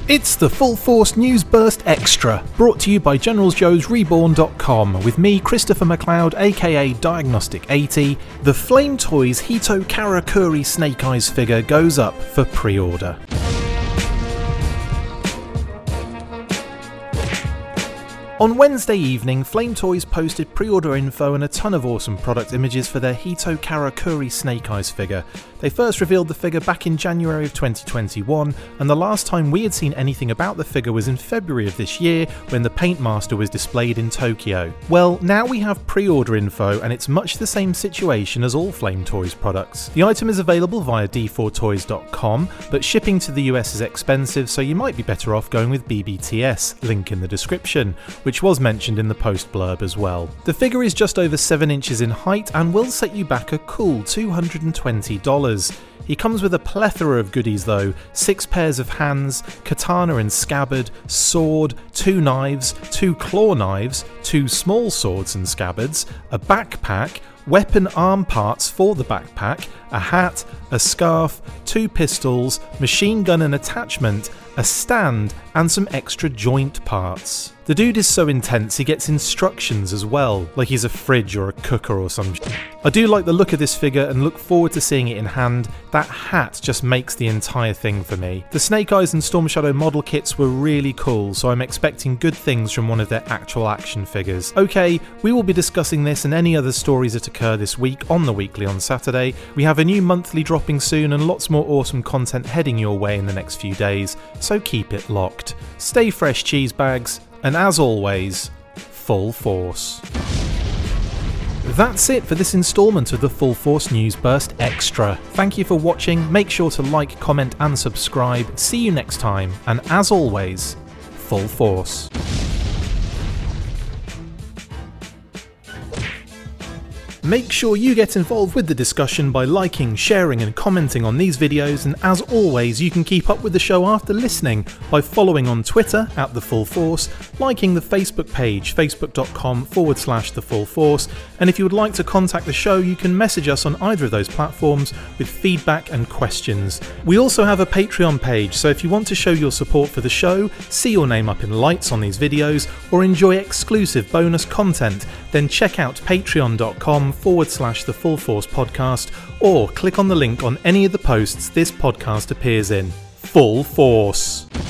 It's the Full Force News Burst Extra, brought to you by GeneralsJoesReborn.com, with me, Christopher McLeod, aka Diagnostic80. The Flame Toys Hito Karakuri Snake Eyes figure goes up for pre-order. On Wednesday evening, Flame Toys posted pre-order info and a ton of awesome product images for their Hito Karakuri Snake Eyes figure. They first revealed the figure back in January of 2021, and the last time we had seen anything about the figure was in February of this year, when the Paint Master was displayed in Tokyo. Well, now we have pre-order info, and it's much the same situation as all Flame Toys products. The item is available via d4toys.com, but shipping to the US is expensive, so you might be better off going with BBTS, link in the description, which was mentioned in the post blurb as well. The figure is just over 7 inches in height and will set you back a cool $220. He comes with a plethora of goodies though: 6 pairs of hands, katana and scabbard, sword, 2 knives, 2 claw knives, 2 small swords and scabbards, a backpack, weapon arm parts for the backpack, a hat, a scarf, 2 pistols, machine gun and attachment, a stand, and some extra joint parts. The dude is so intense he gets instructions as well, like he's a fridge or a cooker or some shit. I do like the look of this figure and look forward to seeing it in hand. That hat just makes the entire thing for me. The Snake Eyes and Storm Shadow model kits were really cool, so I'm expecting good things from one of their actual action figures. Okay, we will be discussing this and any other stories that occur this week on the Weekly on Saturday. We have a new monthly dropping soon and lots more awesome content heading your way in the next few days, so keep it locked. Stay fresh, cheese bags, and as always, full force. That's it for this instalment of the Full Force News Burst Extra. Thank you for watching, make sure to like, comment and subscribe. See you next time, and as always, full force. Make sure you get involved with the discussion by liking, sharing and commenting on these videos, and as always you can keep up with the show after listening by following on Twitter @TheFullForce, liking the Facebook page facebook.com/TheFullForce, and if you would like to contact the show you can message us on either of those platforms with feedback and questions. We also have a Patreon page, so if you want to show your support for the show, see your name up in lights on these videos, or enjoy exclusive bonus content, then check out patreon.com/TheFullForce podcast, or click on the link on any of the posts this podcast appears in. Full Force!